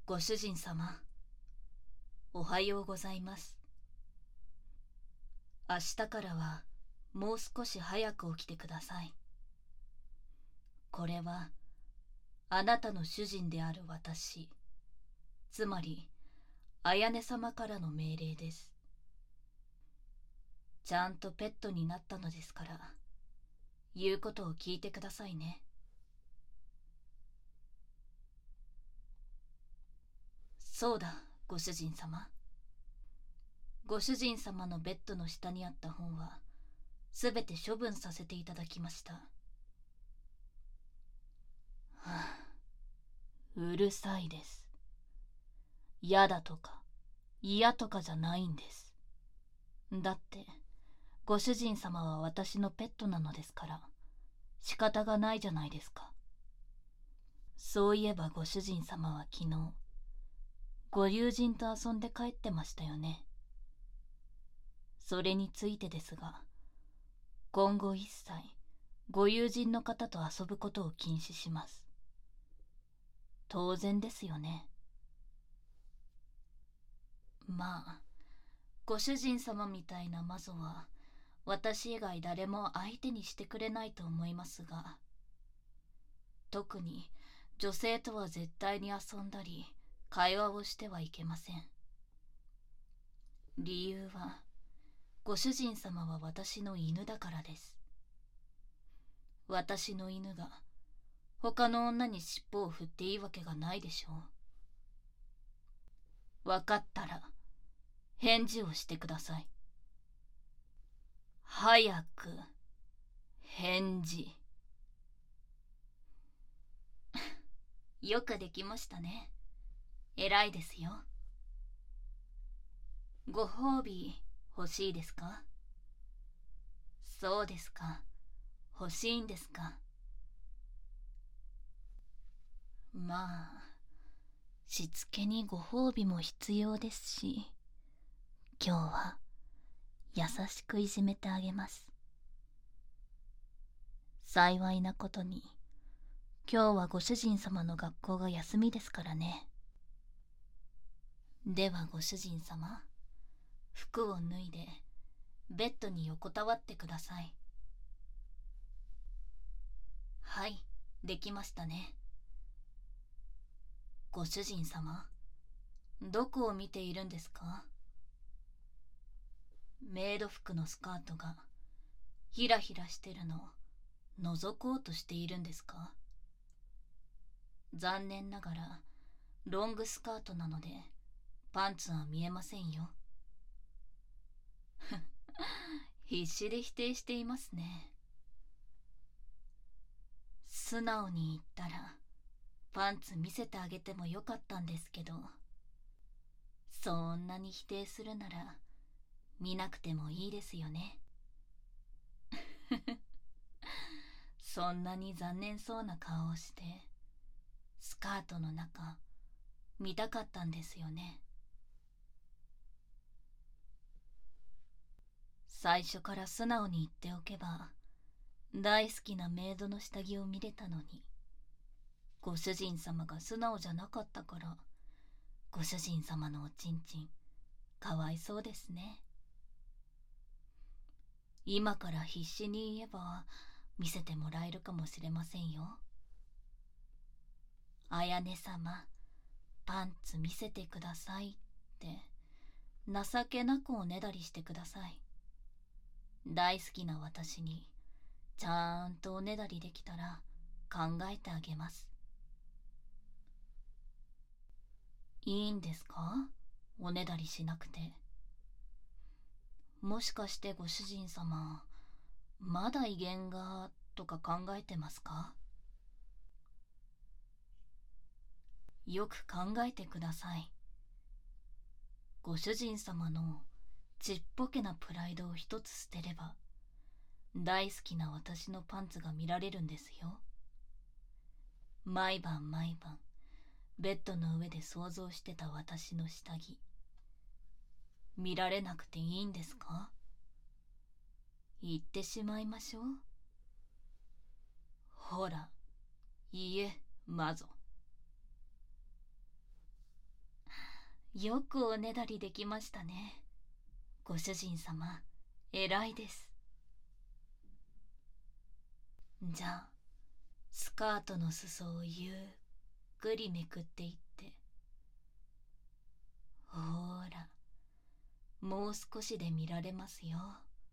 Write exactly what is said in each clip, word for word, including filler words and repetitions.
ご主人様、おはようございます。明日からはもう少し早く起きてください。これはあなたの主人である私、つまり綾音様からの命令です。ちゃんとペットになったのですから、言うことを聞いてくださいね。そうだ、ご主人様。ご主人様のベッドの下にあった本は、すべて処分させていただきました。はあ、うるさいです。嫌だとか、嫌とかじゃないんです。だって、ご主人様は私のペットなのですから、仕方がないじゃないですか。そういえばご主人様は昨日、ご友人と遊んで帰ってましたよね。それについてですが、今後一切、ご友人の方と遊ぶことを禁止します。当然ですよね。まあ、ご主人様みたいな魔女は、私以外誰も相手にしてくれないと思いますが、特に女性とは絶対に遊んだり、会話をしてはいけません。理由は、ご主人様は私の犬だからです。私の犬が他の女に尻尾を振っていいわけがないでしょう。わかったら返事をしてください。早く返事。よくできましたね。偉いですよ。ご褒美欲しいですか？そうですか。欲しいんですか？まあ、しつけにご褒美も必要ですし、今日は優しくいじめてあげます。幸いなことに、今日はご主人様の学校が休みですからね。ではご主人様、服を脱いでベッドに横たわってください。はい、できましたね。ご主人様、どこを見ているんですか？メイド服のスカートがひらひらしてるのを覗こうとしているんですか？残念ながらロングスカートなのでパンツは見えませんよ。必死で否定していますね。素直に言ったらパンツ見せてあげてもよかったんですけど、そんなに否定するなら見なくてもいいですよね。そんなに残念そうな顔をしてスカートの中見たかったんですよね。最初から素直に言っておけば大好きなメイドの下着を見れたのに、ご主人様が素直じゃなかったからご主人様のおちんちんかわいそうですね。今から必死に言えば見せてもらえるかもしれませんよ。綾音様、パンツ見せてくださいって情けなくおねだりしてください。大好きな私にちゃんとおねだりできたら考えてあげます。いいんですか？おねだりしなくて。もしかしてご主人様、まだ威厳がとか考えてますか？よく考えてください。ご主人様のちっぽけなプライドを一つ捨てれば、大好きな私のパンツが見られるんですよ。毎晩毎晩、ベッドの上で想像してた私の下着、見られなくていいんですか？言ってしまいましょう。ほら、いいえ、魔女。 よくおねだりできましたね。ご主人様、偉いです。じゃあ、スカートの裾をゆっくりめくっていって。ほーら、もう少しで見られますよ。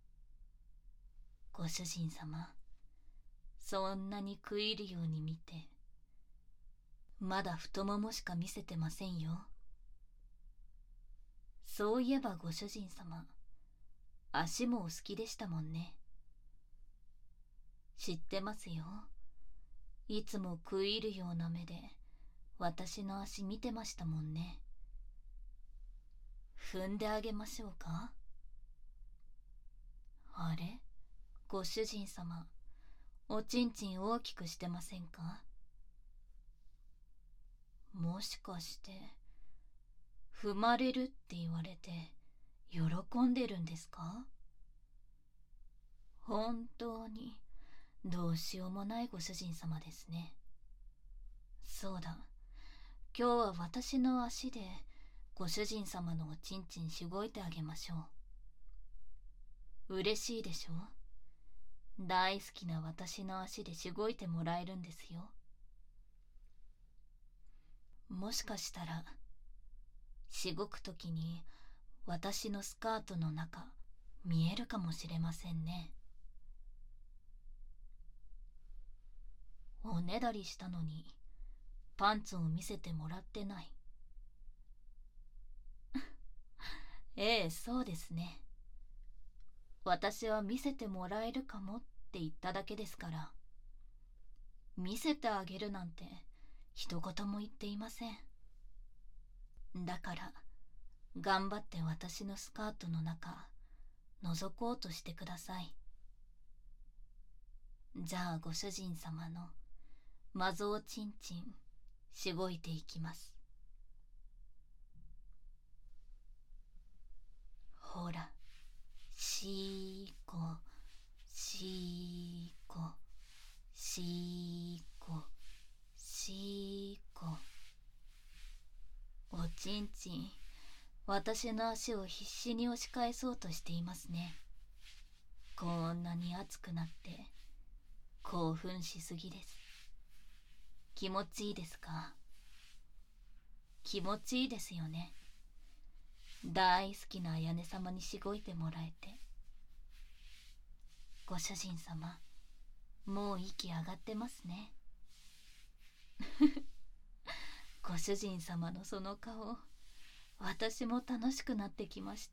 ご主人様、そんなに食い入るように見て、まだ太ももしか見せてませんよ。そういえばご主人様、足もお好きでしたもんね。知ってますよ。いつも食い入るような目で私の足見てましたもんね。踏んであげましょうか。あれ、ご主人様、おちんちん大きくしてませんか。もしかして踏まれるって言われて喜んでるんですか。本当にどうしようもないご主人様ですね。そうだ、今日は私の足でご主人様のおちんちんしごいてあげましょう。嬉しいでしょ。大好きな私の足でしごいてもらえるんですよ。もしかしたらしごくときに私のスカートの中見えるかもしれませんね。おねだりしたのにパンツを見せてもらってない。ええ、そうですね。私は見せてもらえるかもって言っただけですから。見せてあげるなんて一言も言っていません。だから頑張って私のスカートの中覗こうとしてください。じゃあご主人様のマゾおちんちんしごいていきます。ほら、しーこしーこしーこしーこ。おちんちん、私の足を必死に押し返そうとしていますね。こんなに熱くなって興奮しすぎです。気持ちいいですか。気持ちいいですよね。大好きな綾音様にしごいてもらえて。ご主人様、もう息上がってますね。ご主人様のその顔、私も楽しくなってきました。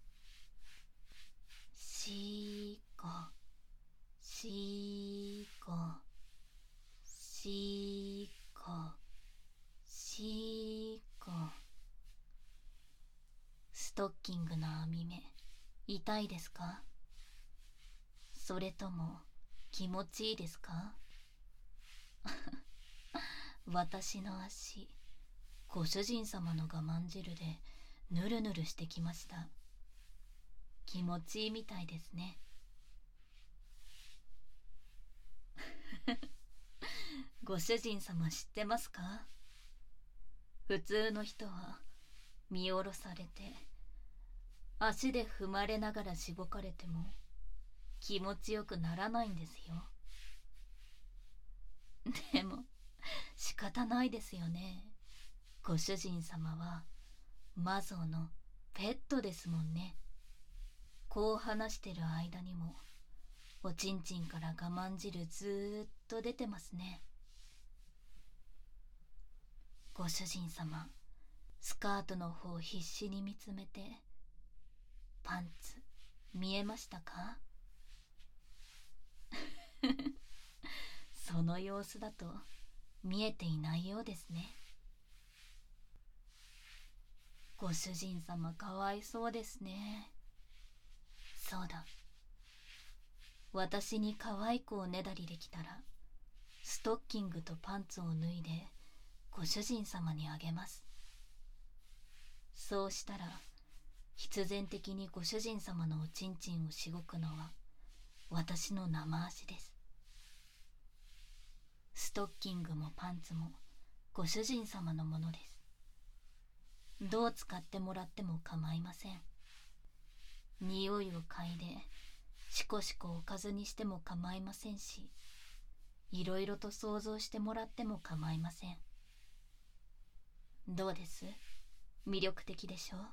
しーこしーこしーこしーこ。ストッキングの網目痛いですか。それとも気持ちいいですか。私の足、ご主人様の我慢汁でぬるぬるしてきました。気持ちいいみたいですね。ご主人様知ってますか。普通の人は見下ろされて足で踏まれながらしごかれても気持ちよくならないんですよ。でも仕方ないですよね。ご主人様はマゾーのペットですもんね。こう話してる間にもおちんちんから我慢汁ずーっと出てますね。ご主人様、スカートの方を必死に見つめて、パンツ見えましたか。その様子だと見えていないようですね。ご主人様かわいそうですね。そうだ、私に可愛くおねだりできたらストッキングとパンツを脱いでご主人様にあげます。そうしたら必然的にご主人様のおちんちんをしごくのは私の生足です。ストッキングもパンツもご主人様のものです。 どう使ってもらっても構いません。匂いを嗅いでしこしこおかずにしても構いませんし、いろいろと想像してもらっても構いません。どうです？魅力的でしょ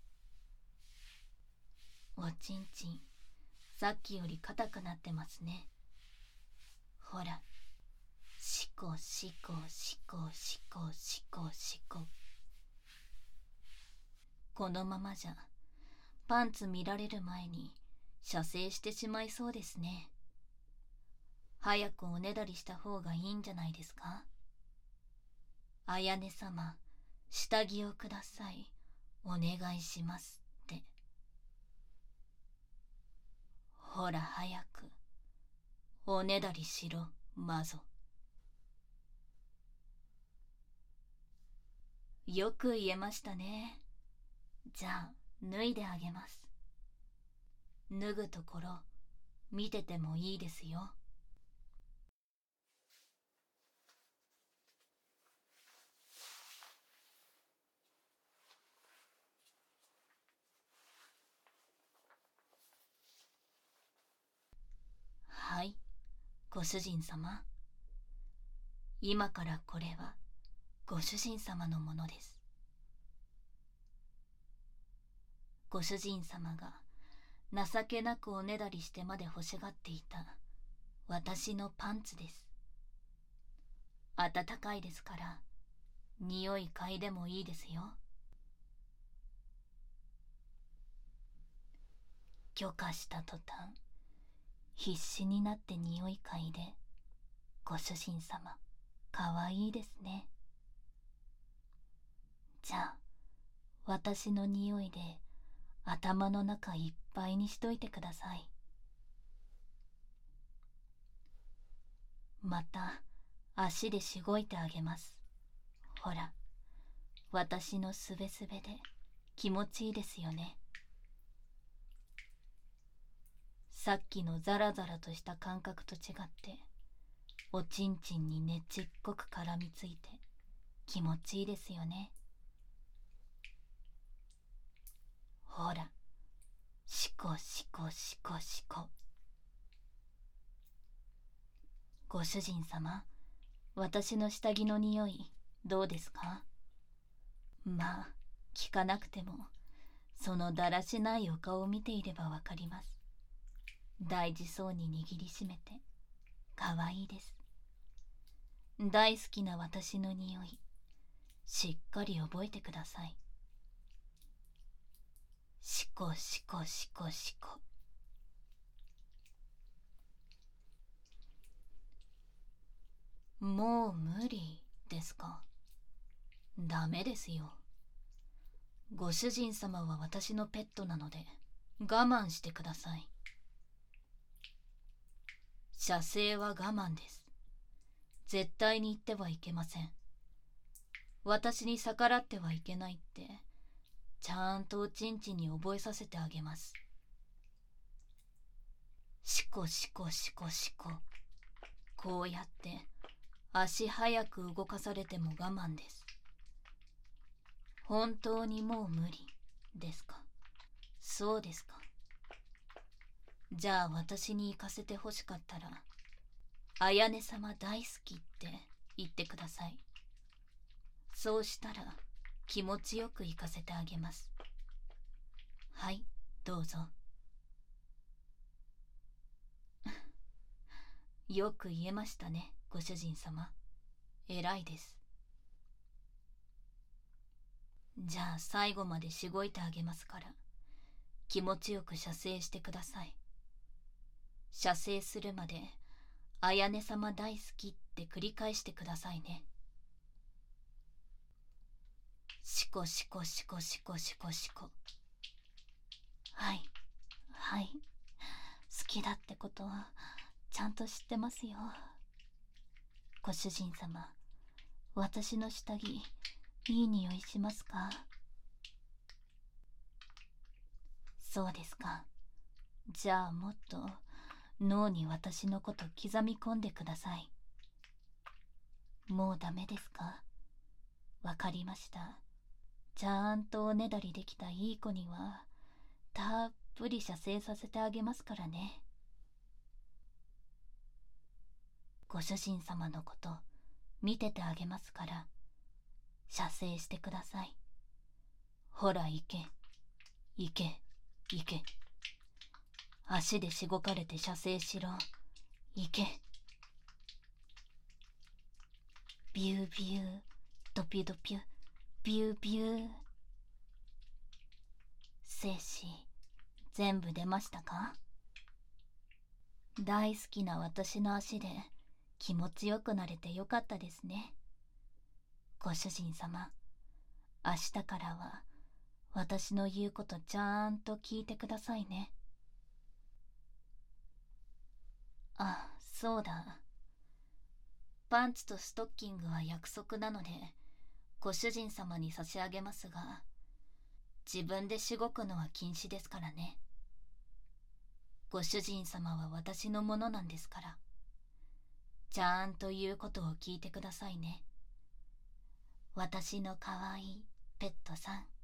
う？おちんちん、さっきより硬くなってますね。ほら、しこしこしこしこしこしこ。このままじゃパンツ見られる前に射精してしまいそうですね。早くおねだりした方がいいんじゃないですか？あやね様、下着をください、お願いしますって。ほら早くおねだりしろ、マゾ。よく言えましたね。じゃあ脱いであげます。脱ぐところ見ててもいいですよ。はい、ご主人様。今からこれはご主人様のものです。ご主人様が情けなくおねだりしてまで欲しがっていた私のパンツです。暖かいですから匂い嗅いでもいいですよ。許可した途端必死になって匂い嗅いで、ご主人様かわいいですね。じゃあ私の匂いで頭の中いっぱいにしといてください。また足でしごいてあげます。ほら、私のすべすべで気持ちいいですよね。さっきのザラザラとした感覚と違っておちんちんにねちっこく絡みついて気持ちいいですよね。ほら、しこしこしこしこ。ご主人様、私の下着の匂いどうですか？まあ聞かなくてもそのだらしないお顔を見ていればわかります。大事そうに握りしめてかわいいです。大好きな私の匂いしっかり覚えてください。しこしこしこしこ。もう無理ですか？ダメですよ。ご主人様は私のペットなので我慢してください。射精は我慢です。絶対に言ってはいけません。私に逆らってはいけないってちゃんとおちんちんに覚えさせてあげます。しこしこしこしこ。こうやって足早く動かされても我慢です。本当にもう無理ですか？そうですか。じゃあ私に行かせてほしかったらあやね様大好きって言ってください。そうしたら気持ちよく行かせてあげます。はい、どうぞ。よく言えましたね、ご主人様。偉いです。じゃあ最後までしごいてあげますから気持ちよく射精してください。射精するまであやね様大好きって繰り返してくださいね。しこしこしこしこしこしこ。はいはい、好きだってことはちゃんと知ってますよ。ご主人様、私の下着いい匂いしますか？そうですか。じゃあもっと脳に私のこと刻み込んでください。もうダメですか？わかりました。 ちゃんとおねだりできたいい子にはたっぷり射精させてあげますからね。ご主人様のこと見ててあげますから、射精してください。ほら行け行け行け。足でしごかれて射精しろ。行け。ビュービュー、ドピュドピュ、ビュービュー。精子全部出ましたか？大好きな私の足で気持ちよくなれてよかったですね。ご主人様、明日からは私の言うことちゃんと聞いてくださいね。あ、そうだ。パンツとストッキングは約束なのでご主人様に差し上げますが、自分でしごくのは禁止ですからね。ご主人様は私のものなんですから、ちゃんと言うことを聞いてくださいね。私のかわいいペットさん。